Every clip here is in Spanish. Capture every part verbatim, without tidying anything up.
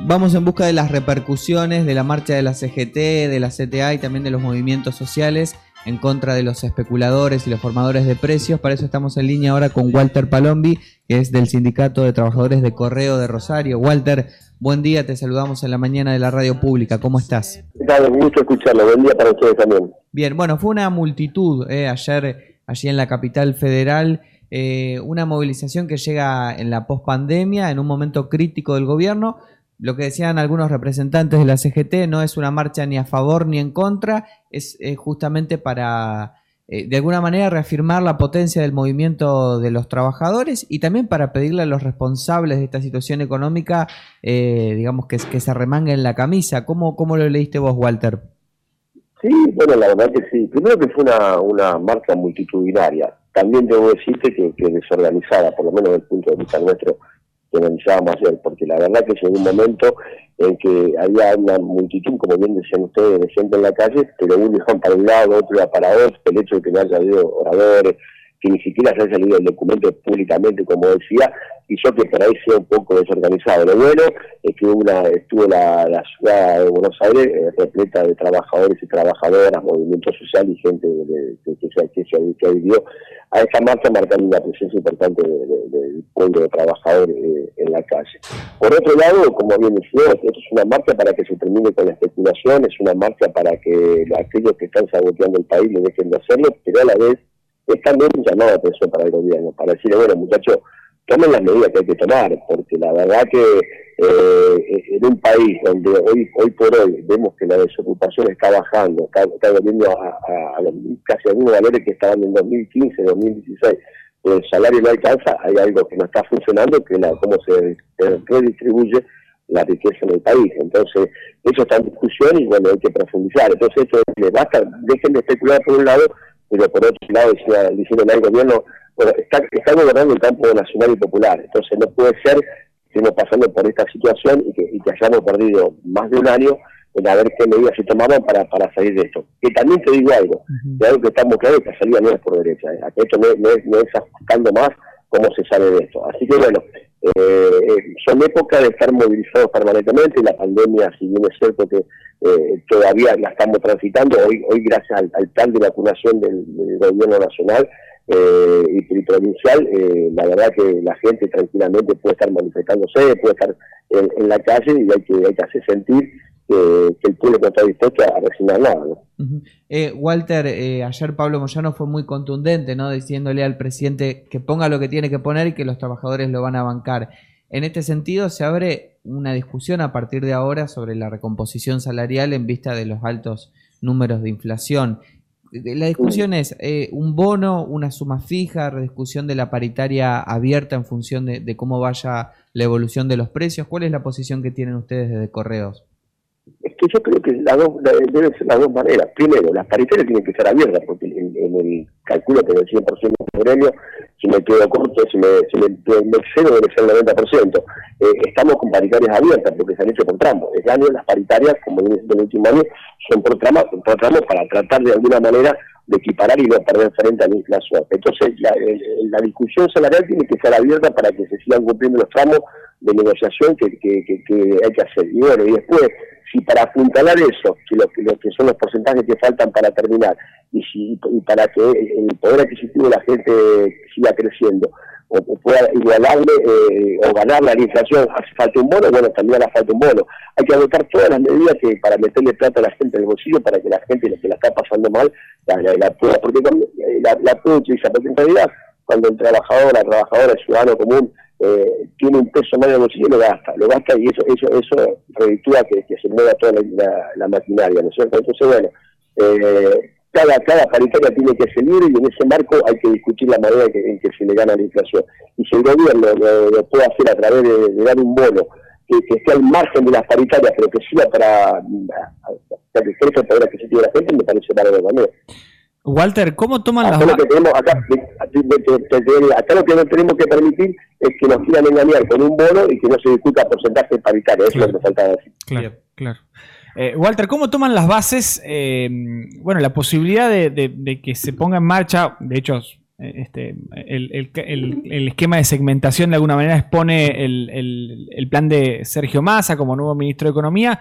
vamos en busca de las repercusiones de la marcha de la C G T, de la C T A y también de los movimientos sociales en contra de los especuladores y los formadores de precios. Para eso estamos en línea ahora con Walter Palombi, que es del Sindicato de Trabajadores de Correo de Rosario. Walter, buen día, te saludamos en la mañana de la radio pública. ¿Cómo estás? Claro, un gusto escucharlo. Buen día para ustedes también. Bien, bueno, fue una multitud eh, ayer allí en la capital federal. Eh, una movilización que llega en la pospandemia, en un momento crítico del gobierno. Lo que decían algunos representantes de la C G T, no es una marcha ni a favor ni en contra, es eh, justamente para, eh, de alguna manera, reafirmar la potencia del movimiento de los trabajadores y también para pedirle a los responsables de esta situación económica, eh, digamos, que, que se remanguen la camisa. ¿Cómo, cómo lo leíste vos, Walter? Sí, bueno, la verdad que sí. Primero que fue una, una marcha multitudinaria. También debo decirte que, que desorganizada, por lo menos desde el punto de vista nuestro, que analizábamos ayer, porque la verdad que llegó un momento en que había una multitud, como bien decían ustedes, de gente en la calle, pero uno iba para un lado, otro iba para otro, el hecho de que no haya habido oradores, que ni siquiera se haya leído el documento públicamente, como decía, hizo que por ahí sea un poco desorganizado. Lo bueno es que una, estuvo la, la ciudad de Buenos Aires eh, repleta de trabajadores y trabajadoras, movimiento social y gente de, de, que, que, se, que, se, que adhirió a esta marcha, marcando una presencia importante de, de, del pueblo de trabajadores eh, en la calle. Por otro lado, como bien decía, esto es una marcha para que se termine con la especulación, es una marcha para que aquellos que están saboteando el país le dejen de hacerlo, pero a la vez es también un llamado de atención para el gobierno, para decirle, bueno, muchachos, tomen las medidas que hay que tomar, porque la verdad que eh, en un país donde hoy hoy por hoy vemos que la desocupación está bajando, está, está volviendo a, a, a los casi algunos valores que estaban en dos mil quince, dos mil dieciséis, el salario no alcanza, hay algo que no está funcionando, que es la, cómo se, se redistribuye la riqueza en el país. Entonces, eso está en discusión y bueno, hay que profundizar. Entonces, eso les basta, dejen de especular por un lado, pero por otro lado, decía, diciéndole al gobierno, bueno, está, está gobernando el campo nacional y popular, entonces no puede ser que estemos pasando por esta situación y que, y que hayamos perdido más de un año en a ver qué medidas se tomaban para, para salir de esto. Que también te digo algo, uh-huh. de algo que estamos claros, que la salida no es por derecha, ¿eh? Que esto no es, no, es, no es ajustando más cómo se sale de esto. Así que bueno, eh, son épocas de estar movilizados permanentemente, la pandemia, si bien es cierto que eh, todavía la estamos transitando, hoy hoy gracias al, al plan de vacunación del, del gobierno nacional eh, y, y provincial, eh, la verdad que la gente tranquilamente puede estar manifestándose, puede estar en, en la calle y hay que, hay que hacer sentir que, que el público está dispuesto a resignar nada, ¿no? Uh-huh. eh, Walter, eh, ayer Pablo Moyano fue muy contundente, ¿no?, diciéndole al presidente que ponga lo que tiene que poner y que los trabajadores lo van a bancar. En este sentido, se abre una discusión a partir de ahora sobre la recomposición salarial en vista de los altos números de inflación. La discusión es eh, un bono, una suma fija, rediscusión de la paritaria abierta en función de, de cómo vaya la evolución de los precios. ¿Cuál es la posición que tienen ustedes desde Correos? Es que yo creo que la dos, la, deben ser las dos maneras. Primero, las paritarias tienen que ser abiertas, porque en, en el cálculo que del cien por ciento de gremio, si me quedo corto, si me, si me, me excedo, debe ser el noventa por ciento. Eh, estamos con paritarias abiertas, porque se han hecho por tramos. Este año las paritarias, como en el último año, son por tramos, por tramos para tratar de alguna manera de equiparar y no perder frente a la inflación. Entonces, la, la discusión salarial tiene que ser abierta para que se sigan cumpliendo los tramos de negociación que, que, que, que hay que hacer. Y bueno, y después, si para apuntalar eso, que lo, lo que son los porcentajes que faltan para terminar, y, si, y para que el poder adquisitivo de la gente siga creciendo, o, o pueda igualarle eh, o ganarle a la inflación, hace falta un bono, bueno, también hace falta un bono. Hay que adoptar todas las medidas que para meterle plata a la gente en el bolsillo, para que la gente la que la está pasando mal, la, la, la pueda, porque la, la puede utilizar, porque en realidad, cuando el trabajador, la trabajadora, el ciudadano común, Eh, tiene un peso más en el bolsillo, lo gasta, lo gasta y eso eso eso reditúa que, que se mueva toda la, la, la maquinaria, ¿no es cierto? Entonces, bueno, eh, cada, cada paritaria tiene que ser libre y en ese marco hay que discutir la manera que, en que se le gana la inflación. Y si el gobierno lo, lo puede hacer a través de, de dar un bono que, que esté al margen de las paritarias, pero que sirva para, para que crezca el poder adquisitivo de la gente, me parece bárbaro también. Walter, ¿cómo toman acá las lo que tenemos, acá, acá lo que no tenemos que permitir es que nos quieran engañar con un bono y que no se discuta porcentaje paritario? Eso claro. Es lo que falta decir. Claro, claro. Eh, Walter, ¿cómo toman las bases, eh, bueno, la posibilidad de, de, de que se ponga en marcha, de hecho este, el, el, el, el esquema de segmentación de alguna manera expone el, el, el plan de Sergio Massa como nuevo ministro de Economía,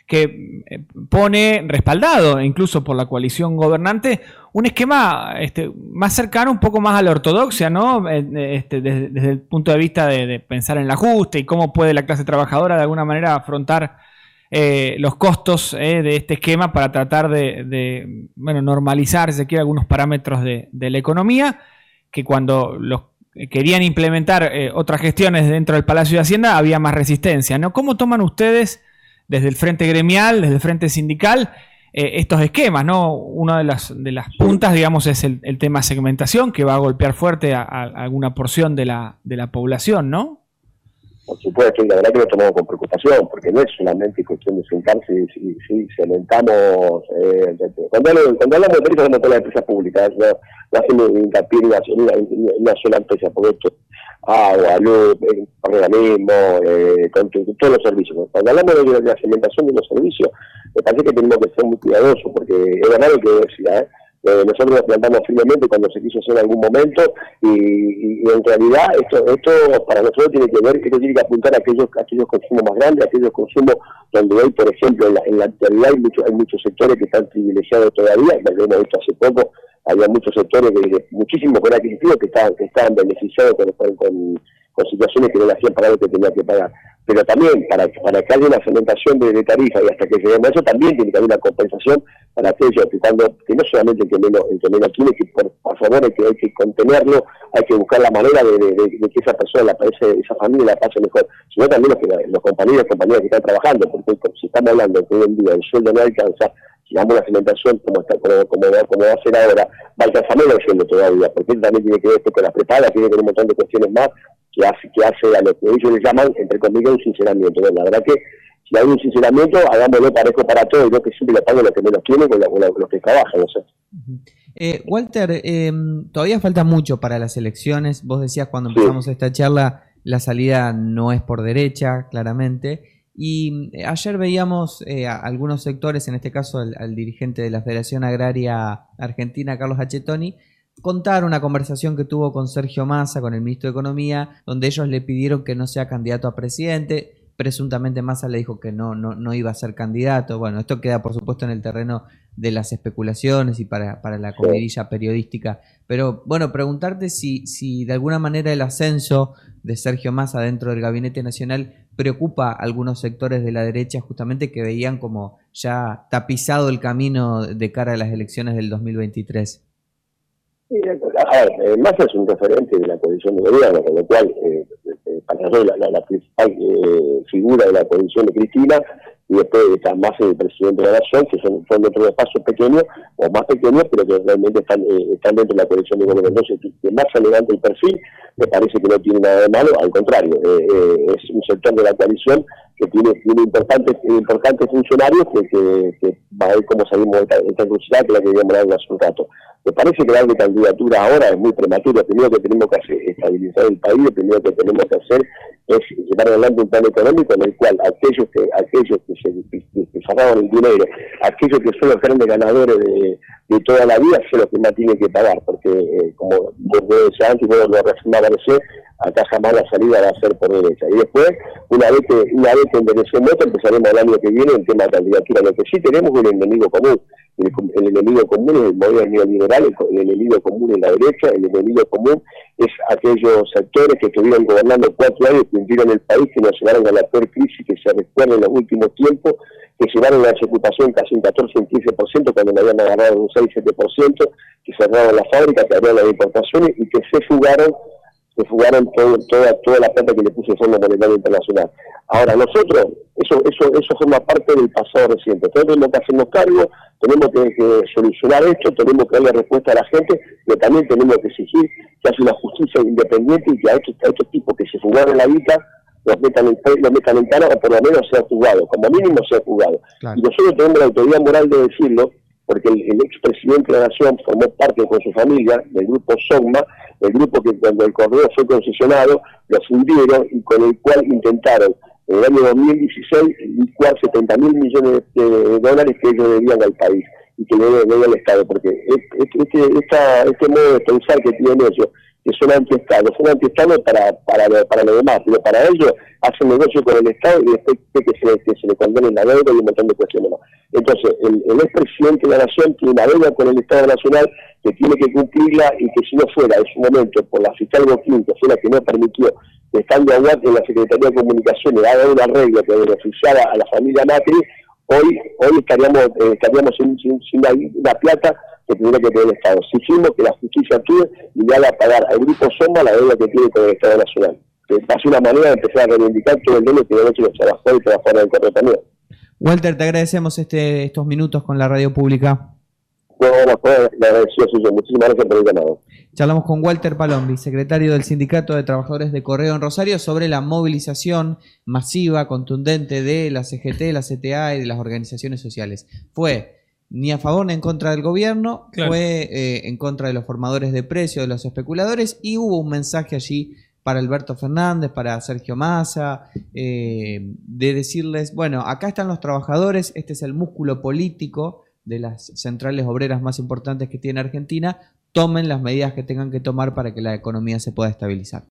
que pone, respaldado incluso por la coalición gobernante, un esquema este, más cercano, un poco más a la ortodoxia, ¿no? Este, desde, desde el punto de vista de, de pensar en el ajuste y cómo puede la clase trabajadora de alguna manera afrontar eh, los costos eh, de este esquema para tratar de, de bueno, normalizar, si se quiere, algunos parámetros de, de la economía, que cuando los querían implementar eh, otras gestiones dentro del Palacio de Hacienda había más resistencia, ¿no? ¿Cómo toman ustedes desde el frente gremial, desde el frente sindical, eh, estos esquemas, ¿no? Una de las, de las puntas, digamos, es el, el tema segmentación, que va a golpear fuerte a, a alguna porción de la, de la población, ¿no? Por supuesto, y la verdad que lo tomamos con preocupación, porque no es solamente cuestión de sentarse y si, si cementamos, eh, cuando, cuando hablamos de empresas, hablamos de las empresas públicas, no, no hacemos hincapié en una, en una sola empresa, porque esto, agua, luz, eh, organismo, eh, con, con todos los servicios. Cuando hablamos de, de la cementación de los servicios, me parece que tenemos que ser muy cuidadosos, porque es verdad lo que decía, ¿eh? Eh, nosotros nos plantamos firmemente cuando se quiso hacer en algún momento y, y, y en realidad esto esto para nosotros tiene que ver, esto tiene que apuntar a aquellos, a aquellos consumos más grandes, a aquellos consumos donde hoy, por ejemplo, en la, en la actualidad hay, mucho, hay muchos sectores que están privilegiados todavía, lo hemos visto hace poco, había muchos sectores, de, muchísimos con adquisitivos que estaban, que estaban beneficiados con, con, con, con situaciones que no le hacían pagar lo que tenía que pagar. Pero también, para, para que haya una segmentación de, de tarifa y hasta que lleguemos a eso, también tiene que haber una compensación para aquellos que cuando, que no solamente el que menos, el que menos tiene, que por, por favor hay que, hay que contenerlo, hay que buscar la manera de, de, de, de que esa persona, la, esa familia la pase mejor, sino también los, que, los compañeros y compañeras que están trabajando, porque si estamos hablando que hoy en día el sueldo no alcanza, si damos la segmentación como, está, como, como, como va a ser ahora, va a alcanzar menos el sueldo todavía, porque él también tiene que ver con las prepagas, tiene que ver un montón de cuestiones más, que hace, que hace a lo que ellos le llaman, entre comillas, un sinceramiento. Bueno, la verdad que si hay un sinceramiento, hagámoslo parejo para todos, y no que siempre lo paguen los que menos tienen con los que trabajan, no sé. Eh, Walter, eh, todavía falta mucho para las elecciones. Vos decías cuando empezamos sí. esta charla, la salida no es por derecha, claramente. Y eh, ayer veíamos eh, a algunos sectores, en este caso al, al dirigente de la Federación Agraria Argentina, Carlos Achetoni, contar una conversación que tuvo con Sergio Massa, con el ministro de Economía, donde ellos le pidieron que no sea candidato a presidente. Presuntamente Massa le dijo que no, no, no iba a ser candidato. Bueno, esto queda por supuesto en el terreno de las especulaciones y para, para la comidilla periodística. Pero bueno, preguntarte si, si de alguna manera el ascenso de Sergio Massa dentro del Gabinete Nacional preocupa a algunos sectores de la derecha, justamente que veían como ya tapizado el camino de cara a las elecciones del dos mil veintitrés. A ver, Massa es un referente de la coalición de gobierno, con lo cual eh, eh, para nosotros la, la, la principal eh, figura de la coalición de Cristina, y después está Massa y el presidente de la Nación, que son, son dentro de espacios pequeños, o más pequeños, pero que realmente están, eh, están dentro de la coalición de gobierno. Entonces, que Massa levante el perfil, me parece que no tiene nada de malo, al contrario, eh, eh, es un sector de la coalición que tiene, tiene importantes, importantes funcionarios que, que, que va a ver cómo salimos de esta, esta encrucijada, que es la que habíamos hablado hace un rato. Me parece que darle candidatura ahora es muy prematuro. Primero que tenemos que hacer estabilizar el país, lo primero que tenemos que hacer es llevar adelante un plan económico en el cual aquellos que aquellos que se que, que sacaban el dinero, aquellos que son los grandes ganadores de, de toda la vida, son los que más tienen que pagar, porque eh, como vos decías antes, vos lo reafirmaba recién, acá jamás la salida va a ser por derecha. Y después, una vez que una vez que enderecemos esto, empezaremos el año que viene el tema de candidatura. Lo que sí tenemos es un enemigo común. El, el enemigo común es el movimiento neoliberal, el, el enemigo común es la derecha, el enemigo común es aquellos sectores que estuvieron gobernando cuatro años, que hundieron el país, que nos llevaron a la peor crisis que se recuerda en los últimos tiempos, que llevaron la desocupación casi un catorce, un quince por ciento, cuando me habían agarrado un seis, siete por ciento, que cerraron las fábricas, que abrieron las importaciones y que se fugaron se fugaron todo, toda, toda la plata que le puso el Fondo Monetario Internacional. Ahora, nosotros, eso eso eso forma parte del pasado reciente. Entonces tenemos que hacernos cargo, tenemos que, que solucionar esto, tenemos que darle respuesta a la gente, pero también tenemos que exigir que haya una justicia independiente y que a estos, a estos tipos que se fugaron la vida los metan en, los metan en cana o por lo menos sea juzgado, como mínimo sea juzgado. Claro. Y nosotros tenemos la autoridad moral de decirlo, porque el, el expresidente de la Nación formó parte con su familia del grupo SOGMA, el grupo que cuando el correo fue concesionado, lo fundieron y con el cual intentaron en el año dos mil dieciséis licuar setenta mil millones de dólares que ellos debían al país. y que le dé al Estado, porque este, esta, este modo de pensar que tienen ellos, que son anti-Estado, son anti-Estado para, para, para lo demás, pero para ellos hacen negocio con el Estado y después que se, que se le condenen la deuda y un montón de cuestiones más. Entonces, el, el expresidente de la Nación tiene una deuda con el Estado Nacional que tiene que cumplirla y que si no fuera en su momento por la fiscal Boquín, que fue la que no permitió que estando aguante en la Secretaría de Comunicaciones haga un arreglo que beneficiara a la familia Macri, hoy hoy estaríamos eh, estaríamos sin, sin, sin la, la plata que tendría que tener el Estado. Si hicimos que la justicia actúe y le haga pagar al Grupo Soma la deuda que tiene con el Estado Nacional. Que va a ser una manera de empezar a reivindicar todo el dinero que han hecho los trabajadores y trabajadoras del correo también. Walter, te agradecemos este, estos minutos con la radio pública. Bueno, bueno, le agradeció, Suyo. Muchísimas gracias por el llamado. Charlamos con Walter Palombi, secretario del Sindicato de Trabajadores de Correo en Rosario, sobre la movilización masiva, contundente de la C G T, la C T A y de las organizaciones sociales. Fue ni a favor ni en contra del gobierno, claro. fue eh, en contra de los formadores de precios, de los especuladores, y hubo un mensaje allí para Alberto Fernández, para Sergio Massa, eh, de decirles, bueno, acá están los trabajadores, este es el músculo político de las centrales obreras más importantes que tiene Argentina, tomen las medidas que tengan que tomar para que la economía se pueda estabilizar.